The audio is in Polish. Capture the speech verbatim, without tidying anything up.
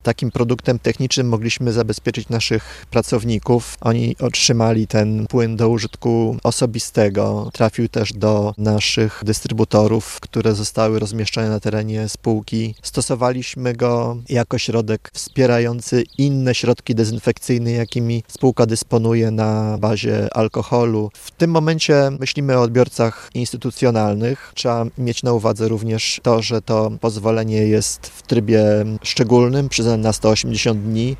Takim produktem technicznym mogliśmy zabezpieczyć naszych pracowników. Oni otrzymali ten płyn do użytku osobistego. Trafił też do naszych dystrybutorów, które zostały rozmieszczone na terenie spółki. Stosowaliśmy go jako środek wspierający inne środki dezynfekcyjne, jakimi spółka dysponuje na bazie alkoholu. W tym momencie myślimy o odbiorcach instytucjonalnych. Trzeba mieć na uwadze również to, że to pozwolenie jest w trybie szczególnym, przyznane na sto osiemdziesiąt dni.